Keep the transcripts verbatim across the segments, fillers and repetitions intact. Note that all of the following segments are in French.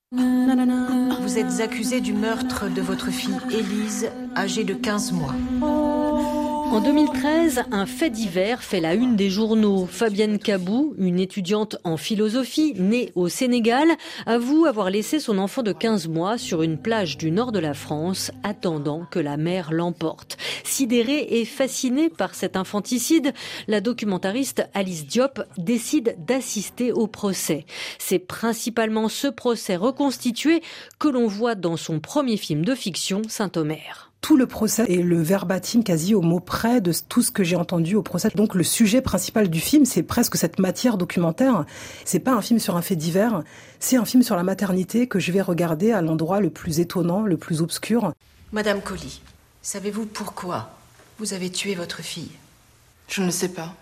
Vous êtes accusé du meurtre de votre fille Élise, âgée de quinze mois. En deux mille treize, un fait divers fait la une des journaux. Fabienne Kabou, une étudiante en philosophie, née au Sénégal, avoue avoir laissé son enfant de quinze mois sur une plage du nord de la France, attendant que la mer l'emporte. Sidérée et fascinée par cet infanticide, la documentariste Alice Diop décide d'assister au procès. C'est principalement ce procès reconstitué que l'on voit dans son premier film de fiction, Saint-Omer. Tout le procès est le verbatim quasi au mot près de tout ce que j'ai entendu au procès. Donc le sujet principal du film, c'est presque cette matière documentaire. C'est pas un film sur un fait divers, c'est un film sur la maternité que je vais regarder à l'endroit le plus étonnant, le plus obscur. Madame Colli, savez-vous pourquoi vous avez tué votre fille? Je ne le sais pas.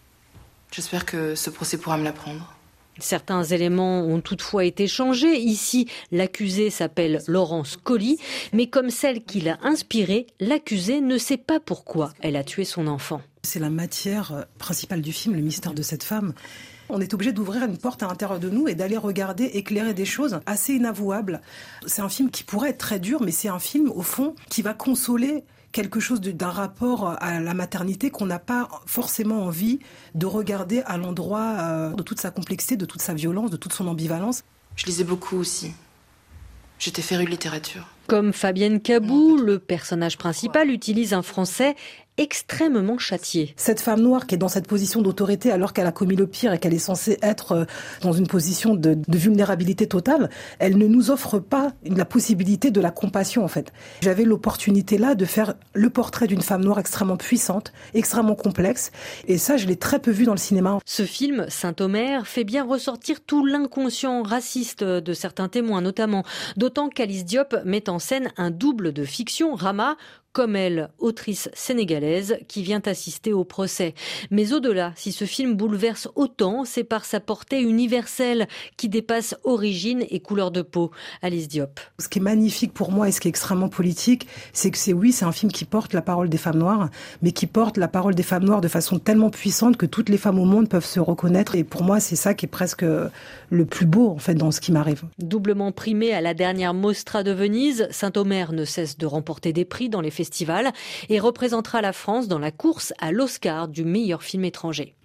J'espère que ce procès pourra me l'apprendre. Certains éléments ont toutefois été changés. Ici, l'accusée s'appelle Laurence Colli, mais comme celle qui l'a inspirée, l'accusée ne sait pas pourquoi elle a tué son enfant. C'est la matière principale du film, le mystère de cette femme. On est obligé d'ouvrir une porte à l'intérieur de nous et d'aller regarder, éclairer des choses assez inavouables. C'est un film qui pourrait être très dur, mais c'est un film, au fond, qui va consoler quelque chose de, d'un rapport à la maternité qu'on n'a pas forcément envie de regarder à l'endroit euh, de toute sa complexité, de toute sa violence, de toute son ambivalence. Je lisais beaucoup aussi. J'étais férue de littérature. Comme Fabienne Kabou, le personnage principal utilise un français extrêmement châtié. Cette femme noire qui est dans cette position d'autorité alors qu'elle a commis le pire et qu'elle est censée être dans une position de, de vulnérabilité totale, elle ne nous offre pas la possibilité de la compassion en fait. J'avais l'opportunité là de faire le portrait d'une femme noire extrêmement puissante, extrêmement complexe, et ça je l'ai très peu vu dans le cinéma. Ce film, Saint-Omer, fait bien ressortir tout l'inconscient raciste de certains témoins notamment, d'autant qu'Alice Diop met en scène un double de fiction, Rama, comme elle, autrice sénégalaise, qui vient assister au procès. Mais au-delà, si ce film bouleverse autant, c'est par sa portée universelle qui dépasse origine et couleur de peau. Alice Diop. Ce qui est magnifique pour moi et ce qui est extrêmement politique, c'est que c'est oui, c'est un film qui porte la parole des femmes noires, mais qui porte la parole des femmes noires de façon tellement puissante que toutes les femmes au monde peuvent se reconnaître. Et pour moi, c'est ça qui est presque le plus beau en fait dans ce qui m'arrive. Doublement primé à la dernière Mostra de Venise, Saint-Omer ne cesse de remporter des prix dans les festivals et représentera la France dans la course à l'Oscar du meilleur film étranger.